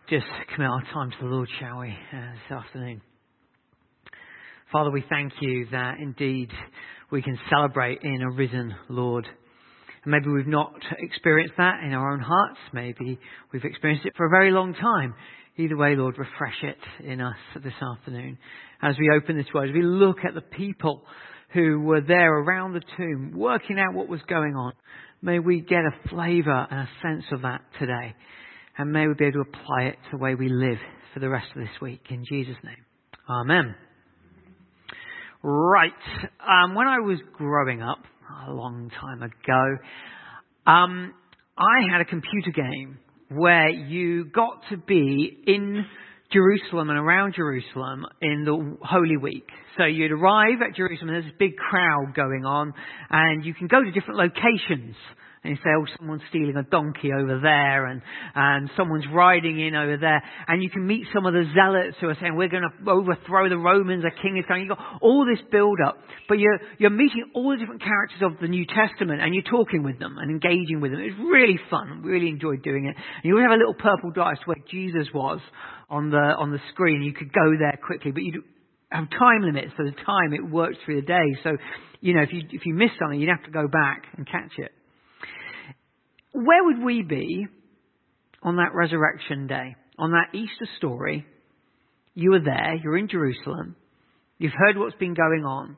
just commit our time to the Lord, shall we, this afternoon. Father, we thank you that indeed we can celebrate in a risen Lord. And maybe we've not experienced that in our own hearts. Maybe we've experienced it for a very long time. Either way, Lord, refresh it in us this afternoon. As we open this word, as we look at the people who were there around the tomb, working out what was going on, may we get a flavour and a sense of that today. And may we be able to apply it to the way we live for the rest of this week. In Jesus' name. Amen. Right. When I was growing up, a long time ago, I had a computer game where you got to be in Jerusalem and around Jerusalem in the Holy Week. So you'd arrive at Jerusalem and there's this big crowd going on, and you can go to different locations. And you say, oh, someone's stealing a donkey over there, and someone's riding in over there. And you can meet some of the zealots who are saying, we're going to overthrow the Romans, a king is coming. You've got all this build-up. But you're meeting all the different characters of the New Testament, and you're talking with them and engaging with them. It's really fun. Really enjoyed doing it. And you always have a little purple dice where Jesus was on the screen. You could go there quickly, but you have time limits for the time it works through the day. So, if you miss something, you'd have to go back and catch it. Where would we be on that resurrection day, on that Easter story? You were there, you're in Jerusalem, you've heard what's been going on.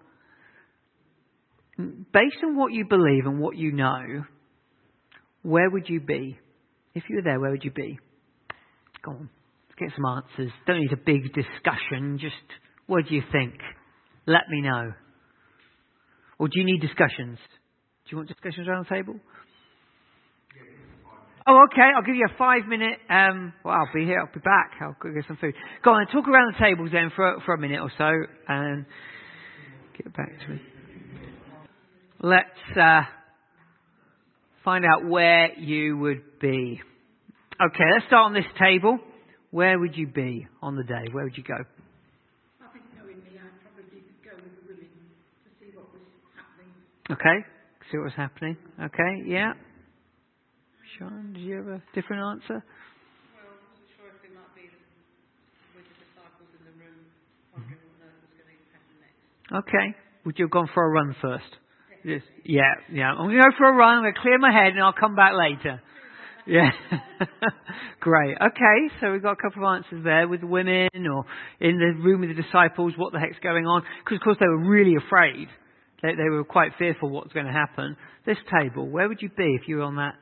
Based on what you believe and what you know, where would you be? If you were there, where would you be? Go on, let's get some answers. Don't need a big discussion, just what do you think? Let me know. Or do you need discussions? Do you want discussions around the table? Oh, okay. I'll give you a 5-minute. I'll be here. I'll be back. I'll go get some food. Go on, talk around the tables then for a minute or so, and get back to me. Let's find out where you would be. Okay, let's start on this table. Where would you be on the day? Where would you go? I think knowing me, I'd probably go with the women to see what was happening. Okay, see what was happening. Okay, yeah. Sean, did you have a different answer? Well, I wasn't sure if it might be with the disciples in the room, wondering what on earth was going to happen next. Okay. Would you have gone for a run first? Yes. Yeah. I'm going to go for a run. I'm going to clear my head and I'll come back later. Yeah. Great. Okay. So we've got a couple of answers there with the women or in the room with the disciples. What the heck's going on? Because, of course, they were really afraid. They were quite fearful what's going to happen. This table, where would you be if you were on that?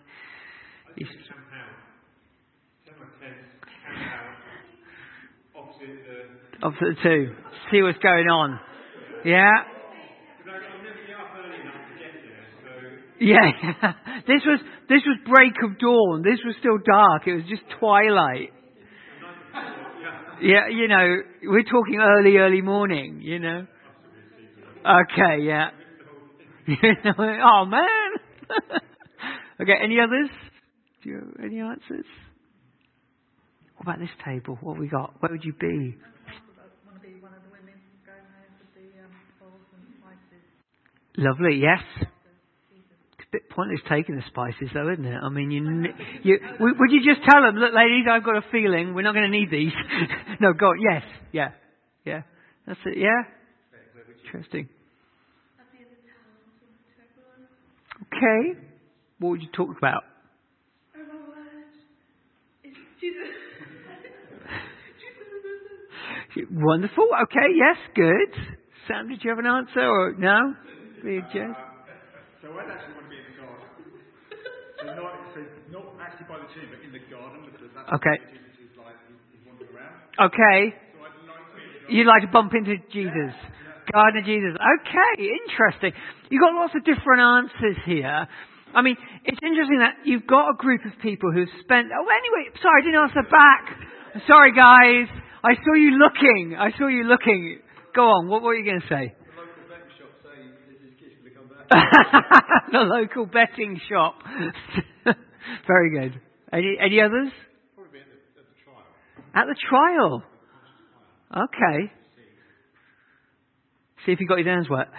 Opposite the two. See what's going on. Yeah. Yeah. This was break of dawn. This was still dark. It was just twilight. Yeah, we're talking early morning, Okay, yeah. Oh man. Okay, any others? Do you have any answers? What about this table? What have we got? Where would you be? I want to be one of the women going there with the bowls and spices. Lovely, yes. It's a bit pointless taking the spices though, isn't it? I mean, would you just tell them, look ladies, I've got a feeling we're not going to need these. No, go on. Yes, yeah. That's it, yeah? Interesting. Okay. What would you talk about? Wonderful. Okay. Yes. Good. Sam, did you have an answer or no? So I'd actually want to be in the garden. Not actually by the tomb, but in the garden, because that's okay. Where Jesus is he's wandering around. Okay. So I'd like to You'd like to bump into Jesus. Yeah. Garden of Jesus. Okay. Interesting. You've got lots of different answers here. I mean, it's interesting that you've got a group of people who've spent... Oh, anyway, sorry, I didn't answer back. Sorry, guys. I saw you looking. Go on, what were you going to say? The local betting shop saying this is kitchen to come back. The local betting shop. Very good. Any others? Probably at the trial. At the trial? Okay. See if you got your hands wet.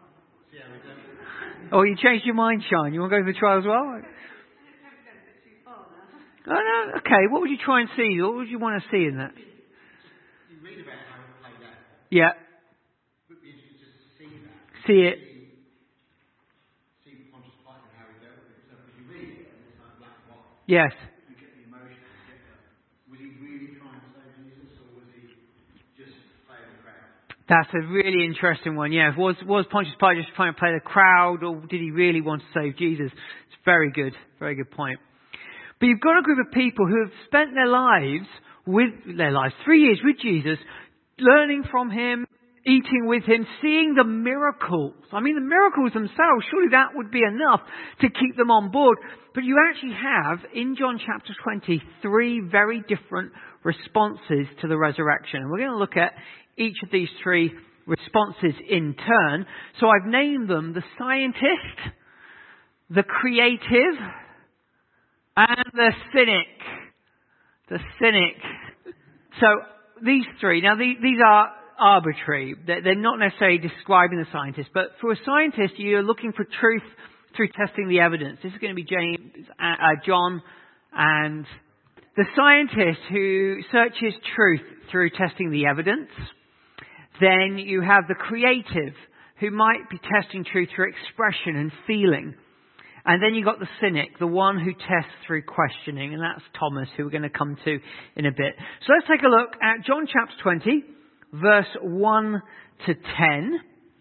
Oh, you changed your mind, Sean. You want to go to the trial as well? Oh, no. Oh, no. Okay, what would you try and see? What would you want to see in that? You read about how it played out. Yeah. But you just see that. See it. See Pontius Pilate and how he dealt with it. So if you read it, and it's like black and white. Yes. You get the emotion. Was he really trying to save Jesus, or was he just playing the crowd? That's a really interesting one. Yeah. Was Pontius Pilate just trying to play the crowd, or did he really want to save Jesus? It's very good. Very good point. But you've got a group of people who have spent their lives 3 years with Jesus, learning from him, eating with him, seeing the miracles. I mean, the miracles themselves, surely that would be enough to keep them on board. But you actually have, in John chapter 20, 3 very different responses to the resurrection. And we're going to look at each of these 3 responses in turn. So I've named them the scientist, the creative, and the cynic. The cynic. So these 3, now these are arbitrary. They're not necessarily describing the scientist, but for a scientist, you're looking for truth through testing the evidence. This is going to be John, and the scientist who searches truth through testing the evidence. Then you have the creative who might be testing truth through expression and feeling. And then you've got the cynic, the one who tests through questioning, and that's Thomas, who we're going to come to in a bit. So let's take a look at John chapter 20, verse 1 to 10.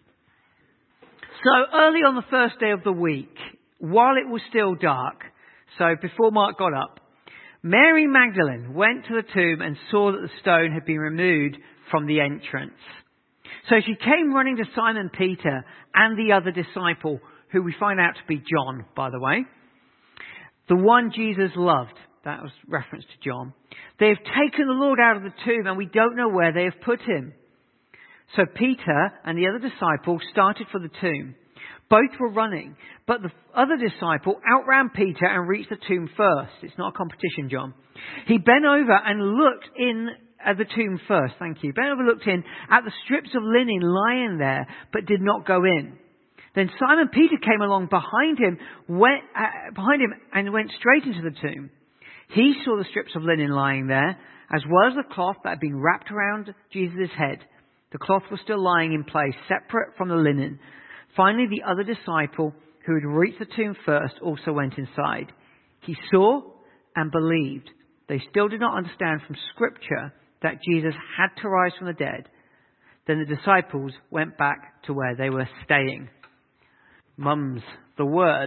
So early on the first day of the week, while it was still dark, so before Mark got up, Mary Magdalene went to the tomb and saw that the stone had been removed from the entrance. So she came running to Simon Peter and the other disciple, who we find out to be John, by the way. The one Jesus loved. That was reference to John. They have taken the Lord out of the tomb, and we don't know where they have put him. So Peter and the other disciple started for the tomb. Both were running, but the other disciple outran Peter and reached the tomb first. It's not a competition, John. He bent over and looked in at the tomb first. Thank you. Bent over, looked in at the strips of linen lying there, but did not go in. Then Simon Peter came along behind him and went straight into the tomb. He saw the strips of linen lying there, as well as the cloth that had been wrapped around Jesus' head. The cloth was still lying in place, separate from the linen. Finally, the other disciple, who had reached the tomb first, also went inside. He saw and believed. They still did not understand from Scripture that Jesus had to rise from the dead. Then the disciples went back to where they were staying. Mum's the word.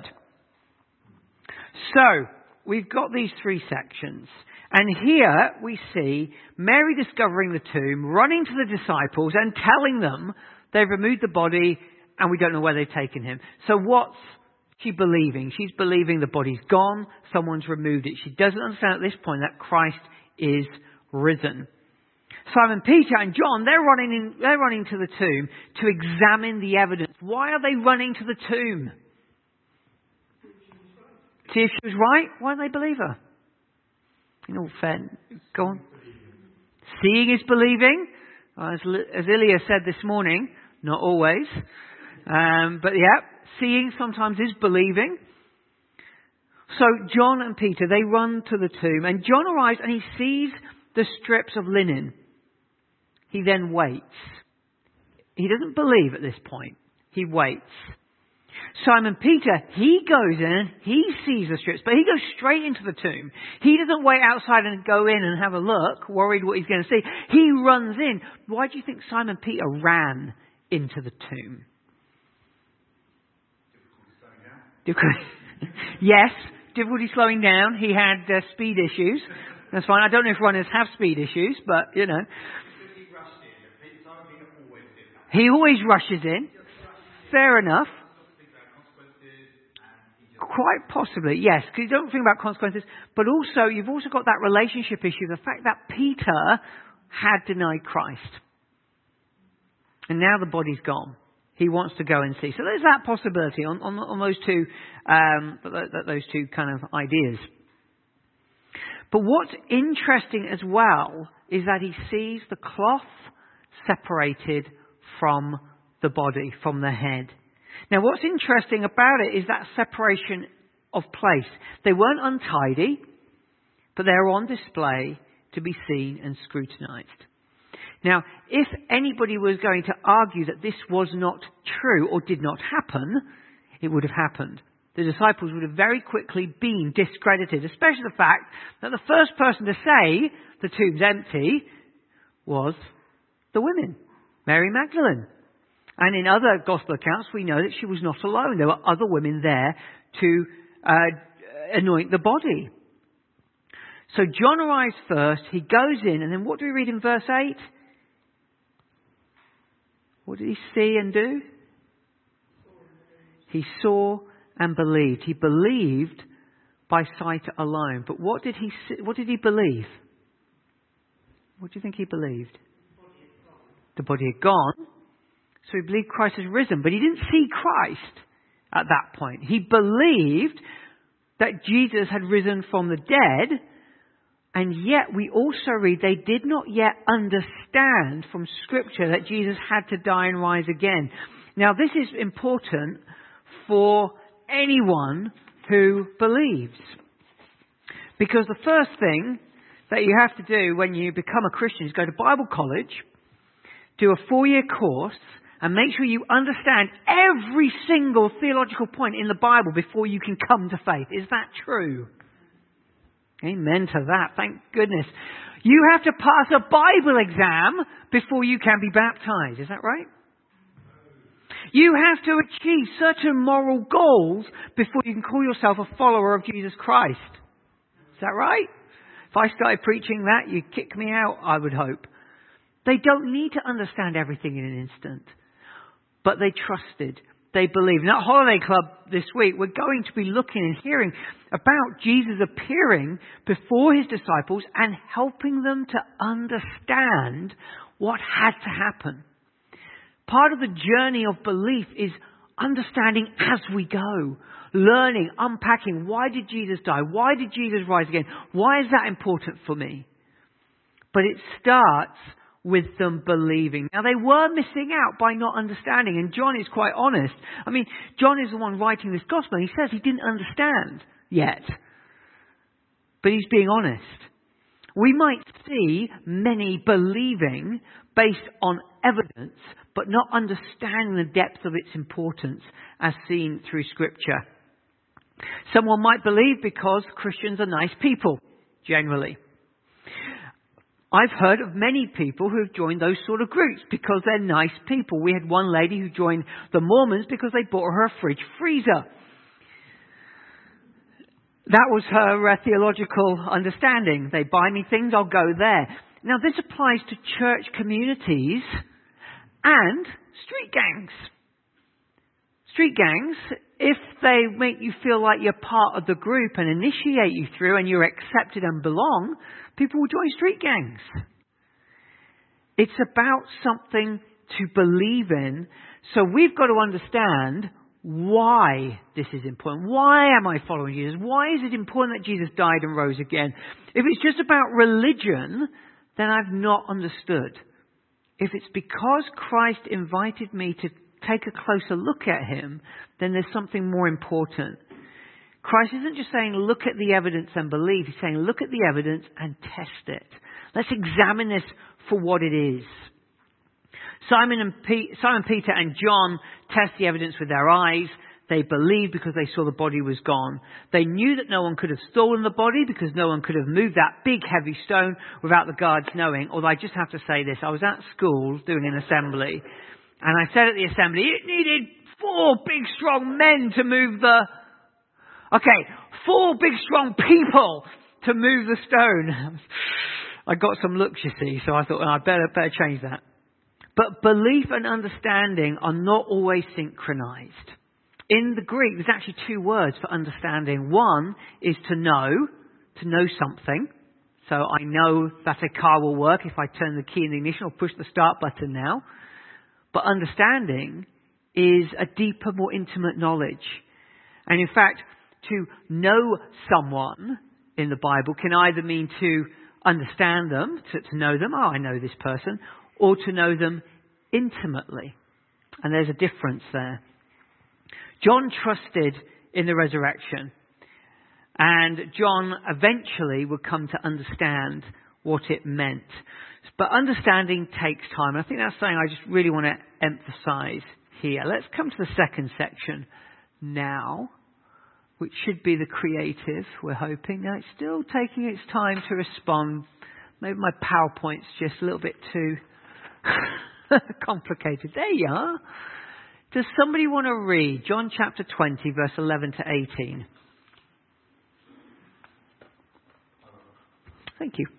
So, we've got these 3 sections. And here we see Mary discovering the tomb, running to the disciples and telling them they've removed the body and we don't know where they've taken him. So what's she believing? She's believing the body's gone, someone's removed it. She doesn't understand at this point that Christ is risen. Simon Peter and John, they're running to the tomb to examine the evidence. Why are they running to the tomb? See if she was right. Why don't they believe her? In all fairness, go on. Seeing is believing. As Ilya said this morning, not always. But yeah, seeing sometimes is believing. So John and Peter, they run to the tomb. And John arrives and he sees the strips of linen. He then waits. He doesn't believe at this point. He waits. Simon Peter, he goes in, he sees the strips, but he goes straight into the tomb. He doesn't wait outside and go in and have a look, worried what he's going to see. He runs in. Why do you think Simon Peter ran into the tomb? Yes, difficulty slowing down. He had speed issues. That's fine. I don't know if runners have speed issues, but, you know. He always rushes in. Fair enough. Quite possibly, yes, because you don't think about consequences. But also, you've also got that relationship issue, the fact that Peter had denied Christ. And now the body's gone. He wants to go and see. So there's that possibility on those two kind of ideas. But what's interesting as well is that he sees the cloth separated from the body, from the head. Now what's interesting about it is that separation of place. They weren't untidy. but they're on display to be seen and scrutinized. Now, if anybody was going to argue that this was not true or did not happen, it would have happened. The disciples would have very quickly been discredited, especially the fact that the first person to say the tomb's empty was the women, Mary Magdalene. And in other gospel accounts, we know that she was not alone. There were other women there to anoint the body. So John arrives first, he goes in, and then what do we read in verse 8? What did he see and do? He saw and believed. He believed by sight alone. But what did he see? What did he believe? What do you think he believed? The body had gone. So he believed Christ has risen. But he didn't see Christ at that point. He believed that Jesus had risen from the dead. And yet we also read they did not yet understand from Scripture that Jesus had to die and rise again. Now this is important for anyone who believes. Because the first thing that you have to do when you become a Christian is go to Bible college, do a 4-year course, and make sure you understand every single theological point in the Bible before you can come to faith. Is that true? Amen to that. Thank goodness. You have to pass a Bible exam before you can be baptized. Is that right? You have to achieve certain moral goals before you can call yourself a follower of Jesus Christ. Is that right? If I started preaching that, you'd kick me out, I would hope. They don't need to understand everything in an instant. But they trusted. They believed. Now, at Holiday Club this week, we're going to be looking and hearing about Jesus appearing before his disciples and helping them to understand what had to happen. Part of the journey of belief is understanding as we go. Learning, unpacking. Why did Jesus die? Why did Jesus rise again? Why is that important for me? But it starts with them believing. Now, they were missing out by not understanding, and John is quite honest. I mean, John is the one writing this gospel, and he says he didn't understand yet. But he's being honest. We might see many believing based on evidence, but not understanding the depth of its importance as seen through Scripture. Someone might believe because Christians are nice people, generally. I've heard of many people who have joined those sort of groups because they're nice people. We had one lady who joined the Mormons because they bought her a fridge freezer. That was her theological understanding. They buy me things, I'll go there. Now this applies to church communities and street gangs. Street gangs, if they make you feel like you're part of the group and initiate you through and you're accepted and belong, people will join street gangs. It's about something to believe in. So we've got to understand why this is important. Why am I following Jesus? Why is it important that Jesus died and rose again? If it's just about religion, then I've not understood. If it's because Christ invited me to take a closer look at him, then there's something more important. Christ isn't just saying, look at the evidence and believe. He's saying, look at the evidence and test it. Let's examine this for what it is. Simon Peter and John test the evidence with their eyes. They believed because they saw the body was gone. They knew that no one could have stolen the body because no one could have moved that big heavy stone without the guards knowing. Although I just have to say this. I was at school doing an assembly. And I said at the assembly, it needed 4 big strong men to move the... 4 big strong people to move the stone. I got some looks, you see, so I thought, I better change that. But belief and understanding are not always synchronized. In the Greek, there's actually 2 words for understanding. One is to know something. So I know that a car will work if I turn the key in the ignition or push the start button now. But understanding is a deeper, more intimate knowledge. And in fact, to know someone in the Bible can either mean to understand them, to know them, I know this person, or to know them intimately. And there's a difference there. John trusted in the resurrection. And John eventually would come to understand what it meant. But understanding takes time. And I think that's something I just really want to emphasize here. Let's come to the second section now, which should be the creative, we're hoping. Now, it's still taking its time to respond. Maybe my PowerPoint's just a little bit too complicated. There you are. Does somebody want to read John chapter 20, verse 11 to 18? Thank you.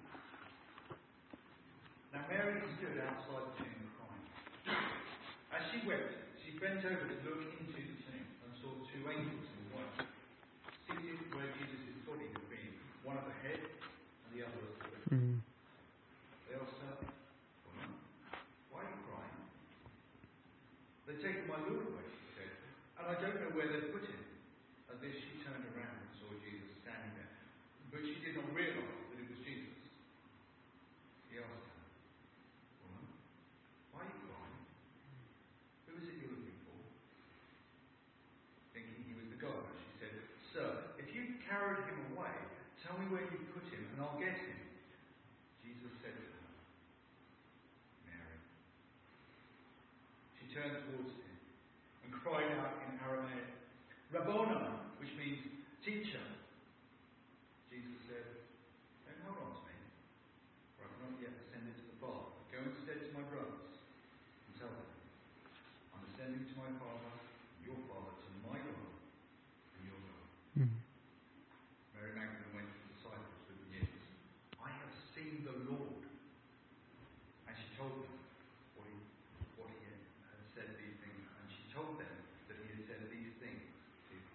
Now Mary stood outside the tomb crying. As she wept, she bent over to look into the tomb and saw two angels in white, seated where Jesus' body had been, one at the head and the other at the foot. They asked her, "Woman, why are you crying?" "They've taken my Lord away," she said, "and I don't know where they've put him." At this she turned around and saw Jesus standing there, but she did not realise that it was Jesus. He asked her, "Woman, why are you crying? Who is it you're looking for?" Thinking he was the gardener, she said, "Sir, if you carried him away, tell me where you put him and I'll get him." Jesus said to her, "Mary." She turned towards him and cried out in Aramaic, "Rabboni," which means teacher. Jesus said, "Don't hold on to me, for I've not yet ascended to the Father. Go instead to my brothers and tell them, I'm ascending to my Father and your Father, to my God and your God." Mary Magdalene went to the disciples with the news, "I have seen the Lord." And she told them what he had said these things, and she told them that he had said these things to them.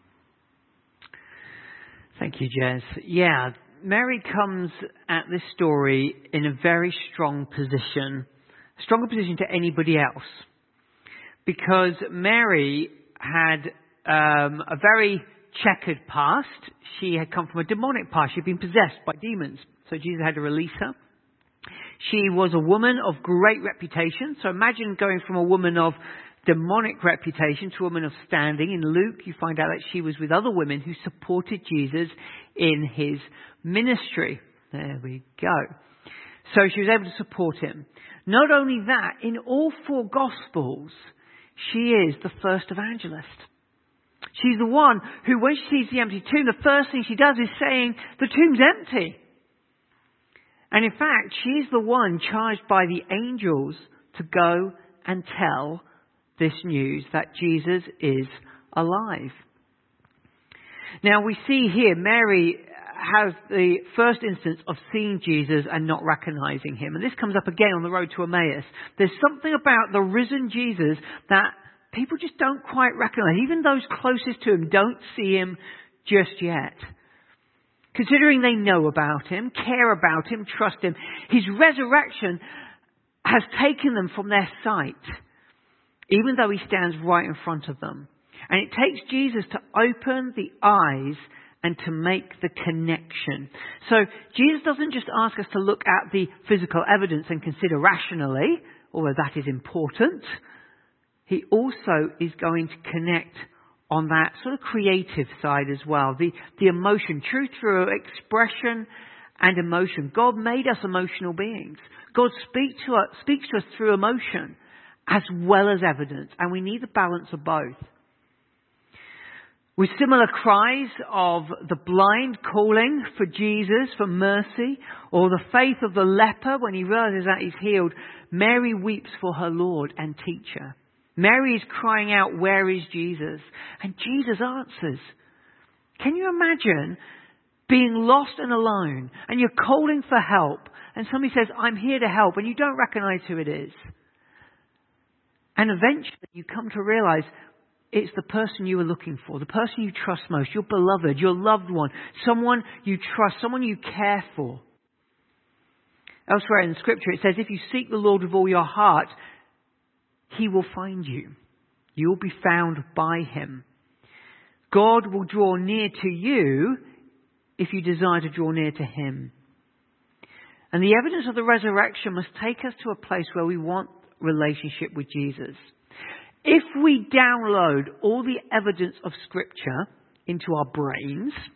Thank you, Jez. Yeah, Mary comes at this story in a very strong position, stronger position to anybody else, because Mary had a very checkered past. She had come from a demonic past. She'd been possessed by demons, so Jesus had to release her. She was a woman of great reputation. So imagine going from a woman of demonic reputation to a woman of standing. In Luke, you find out that she was with other women who supported Jesus in his ministry. There we go. So she was able to support him. Not only that, in all four Gospels, she is the first evangelist. She's the one who, when she sees the empty tomb, the first thing she does is saying, the tomb's empty. And in fact, she's the one charged by the angels to go and tell this news that Jesus is alive. Now we see here Mary has the first instance of seeing Jesus and not recognizing him. And this comes up again on the road to Emmaus. There's something about the risen Jesus that people just don't quite recognize. Even those closest to him don't see him just yet. Considering they know about him, care about him, trust him, his resurrection has taken them from their sight, even though he stands right in front of them. And it takes Jesus to open the eyes and to make the connection. So Jesus doesn't just ask us to look at the physical evidence and consider rationally, although that is important. He also is going to connect on that sort of creative side as well. The emotion, truth through expression and emotion. God made us emotional beings. God speaks to us through emotion as well as evidence. And we need the balance of both. With similar cries of the blind calling for Jesus, for mercy, or the faith of the leper when he realizes that he's healed, Mary weeps for her Lord and teacher. Mary is crying out, "Where is Jesus?" And Jesus answers. Can you imagine being lost and alone, and you're calling for help, and somebody says, "I'm here to help," and you don't recognize who it is? And eventually you come to realize it's the person you were looking for, the person you trust most, your beloved, your loved one, someone you trust, someone you care for. Elsewhere in Scripture it says, if you seek the Lord with all your heart, he will find you. You will be found by him. God will draw near to you if you desire to draw near to him. And the evidence of the resurrection must take us to a place where we want relationship with Jesus. If we download all the evidence of Scripture into our brains,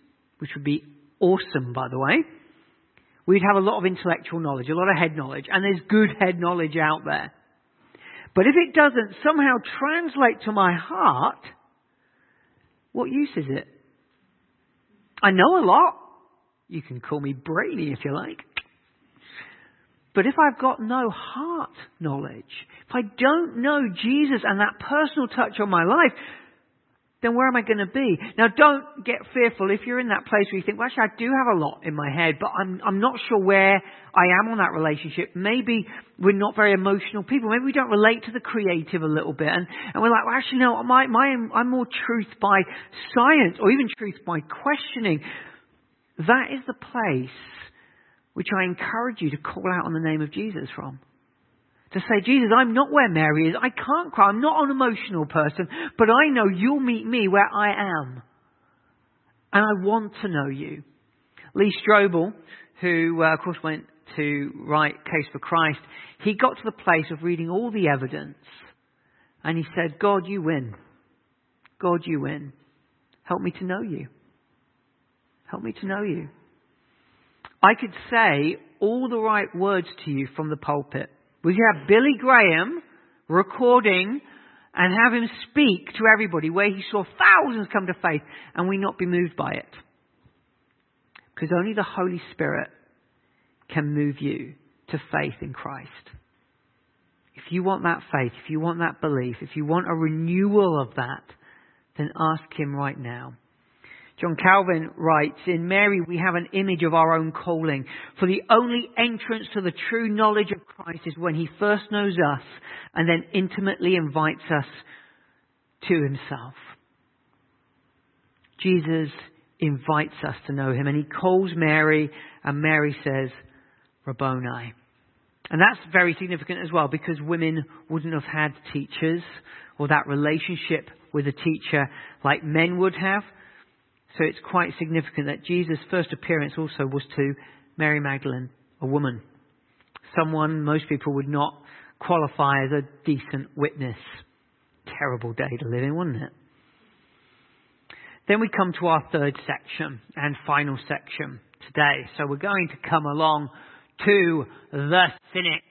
which would be awesome, by the way, we'd have a lot of intellectual knowledge, a lot of head knowledge, and there's good head knowledge out there. But if it doesn't somehow translate to my heart, what use is it? I know a lot. You can call me brainy if you like. But if I've got no heart knowledge, if I don't know Jesus and that personal touch on my life, then where am I going to be? Now, don't get fearful if you're in that place where you think, well, actually, I do have a lot in my head, but I'm not sure where I am on that relationship. Maybe we're not very emotional people. Maybe we don't relate to the creative a little bit. And we're like, well, actually, no, I'm more truth by science or even truth by questioning. That is the place which I encourage you to call out on the name of Jesus from. To say, Jesus, I'm not where Mary is. I can't cry. I'm not an emotional person. But I know you'll meet me where I am. And I want to know you. Lee Strobel, who, of course, went to write Case for Christ, he got to the place of reading all the evidence. And he said, God, you win. God, you win. Help me to know you. Help me to know you. I could say all the right words to you from the pulpit. We could have Billy Graham recording and have him speak to everybody where he saw thousands come to faith and we not be moved by it. Because only the Holy Spirit can move you to faith in Christ. If you want that faith, if you want that belief, if you want a renewal of that, then ask Him right now. John Calvin writes, in Mary we have an image of our own calling. For the only entrance to the true knowledge of Christ is when He first knows us and then intimately invites us to Himself. Jesus invites us to know Him and He calls Mary and Mary says, Rabboni. And that's very significant as well because women wouldn't have had teachers or that relationship with a teacher like men would have. So it's quite significant that Jesus' first appearance also was to Mary Magdalene, a woman. Someone most people would not qualify as a decent witness. Terrible day to live in, wouldn't it? Then we come to our third section and final section today. So we're going to come along to the cynic.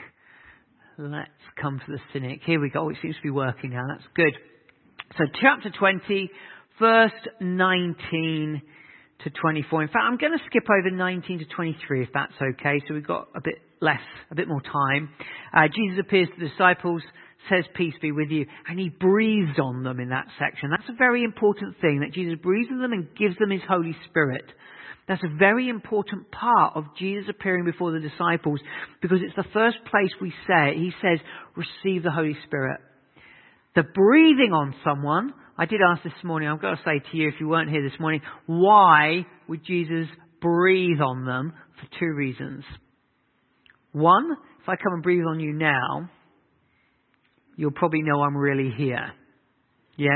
Let's come to the cynic. Here we go. It seems to be working now. That's good. So chapter 20... verse 19 to 24. In fact, I'm going to skip over 19 to 23 if that's okay. So we've got a bit more time. Jesus appears to the disciples, says, peace be with you. And He breathes on them in that section. That's a very important thing, that Jesus breathes on them and gives them His Holy Spirit. That's a very important part of Jesus appearing before the disciples because it's the first place He says, receive the Holy Spirit. The breathing on someone, I did ask this morning, I've got to say to you if you weren't here this morning, why would Jesus breathe on them? For two reasons. One, if I come and breathe on you now, you'll probably know I'm really here. Yeah?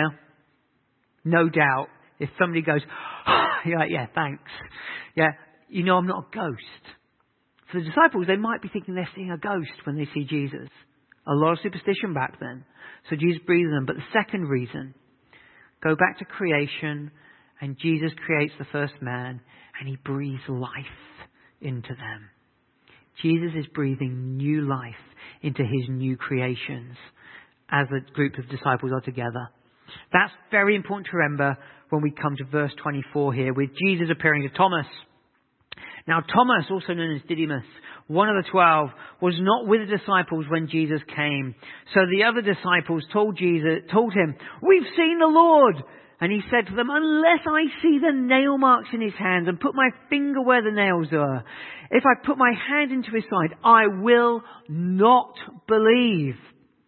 No doubt. If somebody goes, you're like, yeah, thanks. Yeah, you know I'm not a ghost. For the disciples, they might be thinking they're seeing a ghost when they see Jesus. A lot of superstition back then. So Jesus breathes on them. But the second reason, go back to creation and Jesus creates the first man and He breathes life into them. Jesus is breathing new life into His new creations as a group of disciples are together. That's very important to remember when we come to verse 24 here with Jesus appearing to Thomas. Now Thomas, also known as Didymus, one of the 12, was not with the disciples when Jesus came. So the other disciples told him, we've seen the Lord. And He said to them, unless I see the nail marks in His hands and put my finger where the nails are, if I put my hand into His side, I will not believe.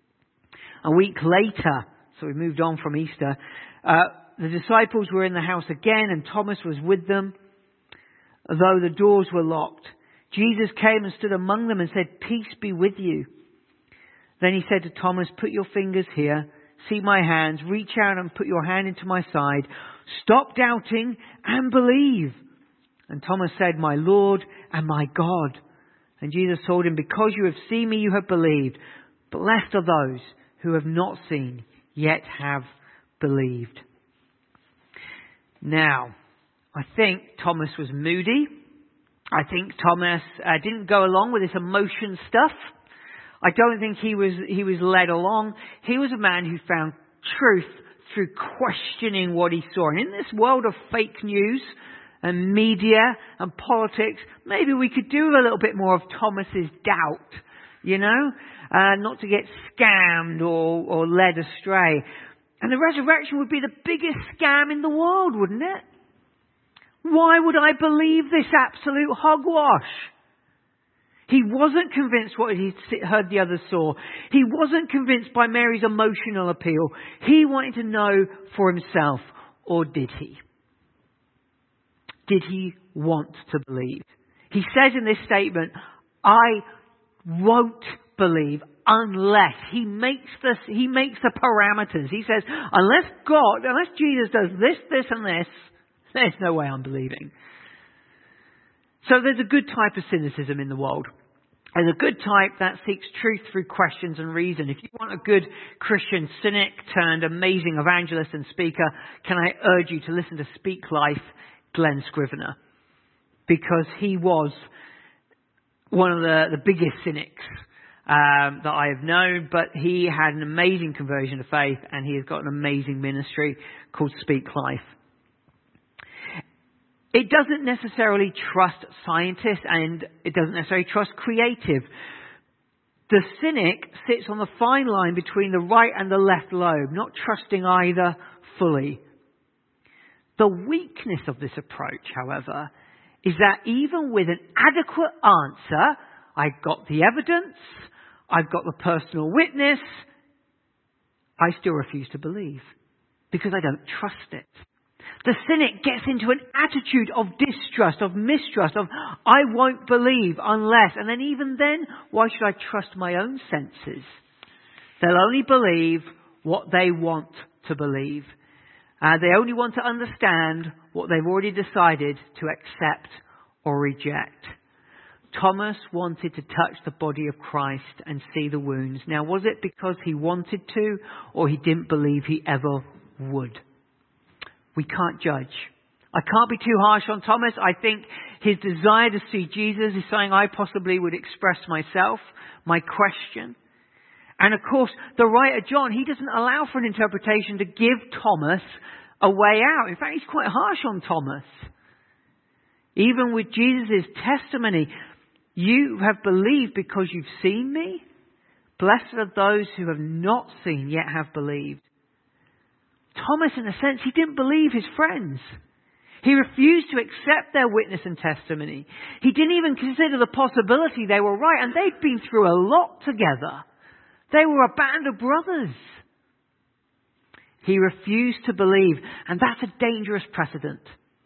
A week later, so we moved on from Easter, the disciples were in the house again and Thomas was with them, though the doors were locked. Jesus came and stood among them and said, peace be with you. Then He said to Thomas, put your fingers here, see my hands, reach out and put your hand into my side. Stop doubting and believe. And Thomas said, my Lord and my God. And Jesus told him, because you have seen me, you have believed. Blessed are those who have not seen, yet have believed. Now, I think Thomas was moody. I think Thomas didn't go along with this emotion stuff. I don't think he was led along. He was a man who found truth through questioning what he saw. And in this world of fake news and media and politics, maybe we could do a little bit more of Thomas's doubt, not to get scammed or led astray. And the resurrection would be the biggest scam in the world, wouldn't it? Why would I believe this absolute hogwash? He wasn't convinced what he heard the others saw. He wasn't convinced by Mary's emotional appeal. He wanted to know for himself. Or did he? Did he want to believe? He says in this statement, I won't believe unless. He makes the parameters. He says, unless Jesus does this and this, there's no way I'm believing. So there's a good type of cynicism in the world. There's a good type that seeks truth through questions and reason. If you want a good Christian cynic turned amazing evangelist and speaker, can I urge you to listen to Speak Life, Glenn Scrivener. Because he was one of the biggest cynics that I have known, but he had an amazing conversion to faith, and he has got an amazing ministry called Speak Life. It doesn't necessarily trust scientists, and it doesn't necessarily trust creative. The cynic sits on the fine line between the right and the left lobe, not trusting either fully. The weakness of this approach, however, is that even with an adequate answer, I've got the evidence, I've got the personal witness, I still refuse to believe because I don't trust it. The cynic gets into an attitude of distrust, of mistrust, of I won't believe unless. And then even then, why should I trust my own senses? They'll only believe what they want to believe. They only want to understand what they've already decided to accept or reject. Thomas wanted to touch the body of Christ and see the wounds. Now, was it because he wanted to, or he didn't believe he ever would? We can't judge. I can't be too harsh on Thomas. I think his desire to see Jesus is something I possibly would express myself, my question. And of course, the writer John, he doesn't allow for an interpretation to give Thomas a way out. In fact, he's quite harsh on Thomas. Even with Jesus' testimony, you have believed because you've seen me. Blessed are those who have not seen yet have believed. Thomas, in a sense, he didn't believe his friends. He refused to accept their witness and testimony. He didn't even consider the possibility they were right, and they'd been through a lot together. They were a band of brothers. He refused to believe, and that's a dangerous precedent.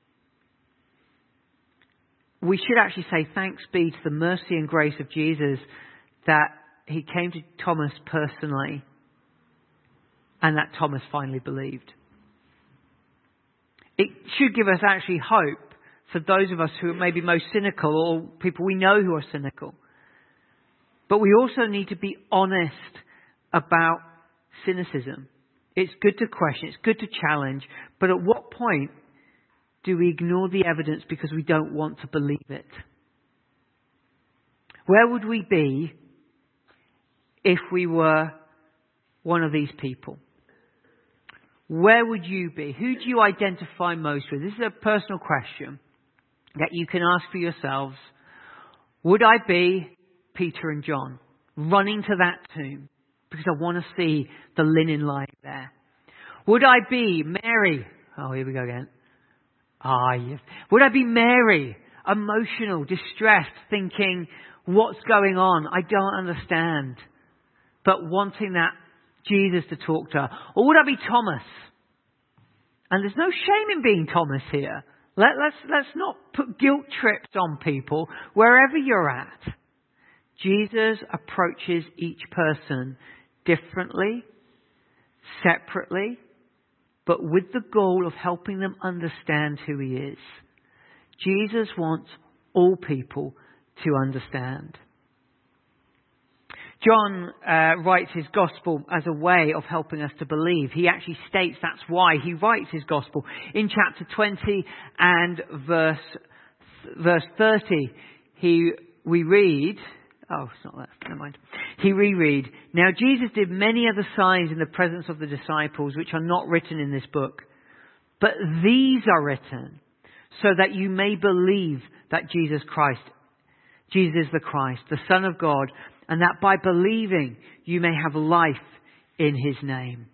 We should actually say thanks be to the mercy and grace of Jesus that he came to Thomas personally, and that Thomas finally believed. It should give us actually hope for those of us who are maybe most cynical, or people we know who are cynical. But we also need to be honest about cynicism. It's good to question, it's good to challenge, but at what point do we ignore the evidence because we don't want to believe it? Where would we be if we were one of these people? Where would you be? Who do you identify most with? This is a personal question that you can ask for yourselves. Would I be Peter and John, running to that tomb because I want to see the linen lying there? Would I be Mary? Oh, here we go again. Yes. Would I be Mary, emotional, distressed, thinking, what's going on? I don't understand. But wanting that Jesus to talk to her. Or would I be Thomas? And there's no shame in being Thomas here. Let's not put guilt trips on people wherever you're at. Jesus approaches each person differently, separately, but with the goal of helping them understand who he is. Jesus wants all people to understand. John writes his gospel as a way of helping us to believe. He actually states that's why he writes his gospel. In chapter 20 and verse 30, we read, oh, it's not that, never mind. We reread, "Now Jesus did many other signs in the presence of the disciples, which are not written in this book. But these are written so that you may believe that Jesus is the Christ, the Son of God, and that by believing you may have life in his name."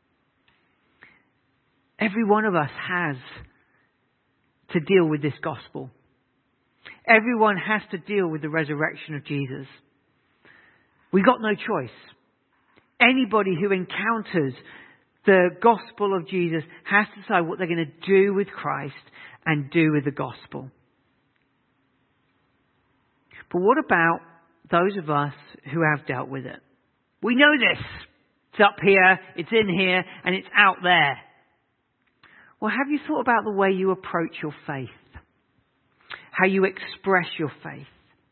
Every one of us has to deal with this gospel. Everyone has to deal with the resurrection of Jesus. We got no choice. Anybody who encounters the gospel of Jesus has to decide what they're going to do with Christ and do with the gospel. But what about those of us who have dealt with it? We know this. It's up here, it's in here, and it's out there. Well, have you thought about the way you approach your faith? How you express your faith?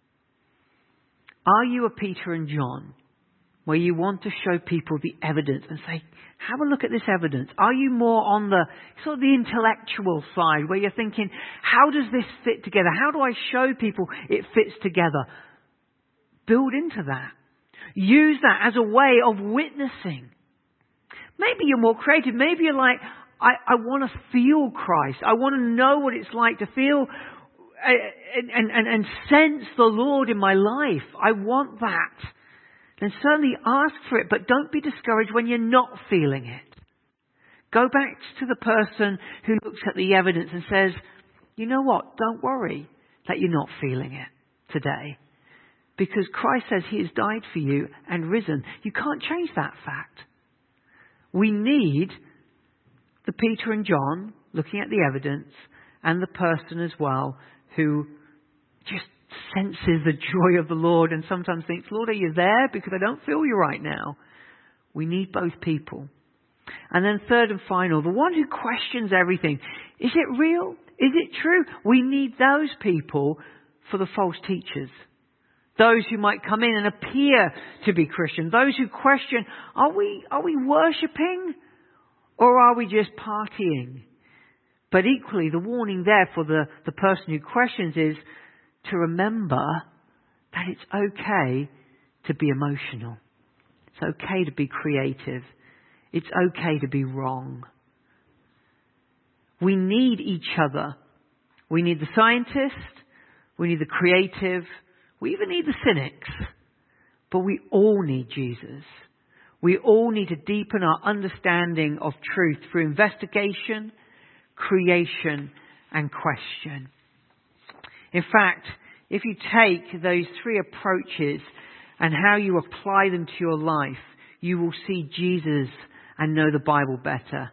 Are you a Peter and John, where you want to show people the evidence and say, have a look at this evidence? Are you more on the sort of the intellectual side, where you're thinking, how does this fit together? How do I show people it fits together? Build into that. Use that as a way of witnessing. Maybe you're more creative. Maybe you're like, I want to feel Christ. I want to know what it's like to feel and sense the Lord in my life. I want that. Then certainly ask for it, but don't be discouraged when you're not feeling it. Go back to the person who looks at the evidence and says, you know what? Don't worry that you're not feeling it today. Because Christ says he has died for you and risen. You can't change that fact. We need the Peter and John looking at the evidence, and the person as well who just senses the joy of the Lord and sometimes thinks, Lord, are you there? Because I don't feel you right now. We need both people. And then third and final, the one who questions everything. Is it real? Is it true? We need those people for the false teachers. Those who might come in and appear to be Christian. Those who question, are we worshipping or are we just partying? But equally, the warning there for the person who questions is to remember that it's okay to be emotional. It's okay to be creative. It's okay to be wrong. We need each other. We need the scientist. We need the creative. We even need the cynics. But we all need Jesus. We all need to deepen our understanding of truth through investigation, creation, and question. In fact, if you take those three approaches and how you apply them to your life, you will see Jesus and know the Bible better.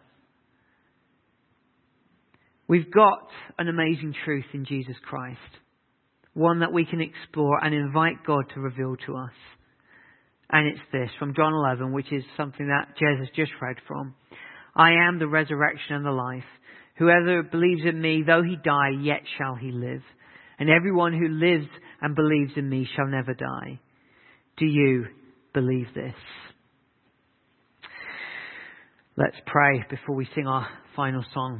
We've got an amazing truth in Jesus Christ. One that we can explore and invite God to reveal to us. And it's this, from John 11, which is something that Jez has just read from. I am the resurrection and the life. Whoever believes in me, though he die, yet shall he live. And everyone who lives and believes in me shall never die. Do you believe this? Let's pray before we sing our final song.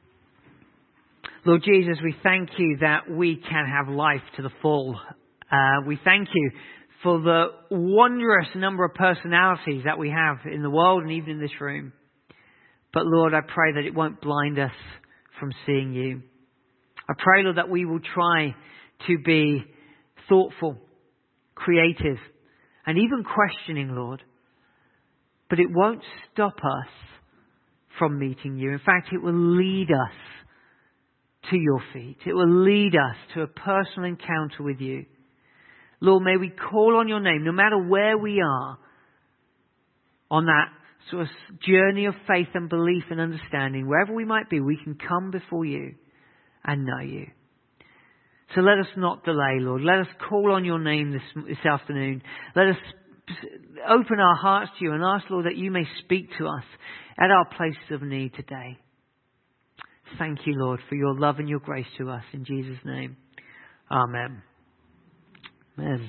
Lord Jesus, we thank you that we can have life to the full. We thank you for the wondrous number of personalities that we have in the world and even in this room. But Lord, I pray that it won't blind us from seeing you. I pray, Lord, that we will try to be thoughtful, creative, and even questioning, Lord. But it won't stop us from meeting you. In fact, it will lead us to your feet. It will lead us to a personal encounter with you. Lord, may we call on your name, no matter where we are on that sort of journey of faith and belief and understanding. Wherever we might be, we can come before you and know you. So let us not delay, Lord. Let us call on your name this afternoon. Let us open our hearts to you and ask, Lord, that you may speak to us at our places of need today. Thank you, Lord, for your love and your grace to us. In Jesus' name, amen. Amen.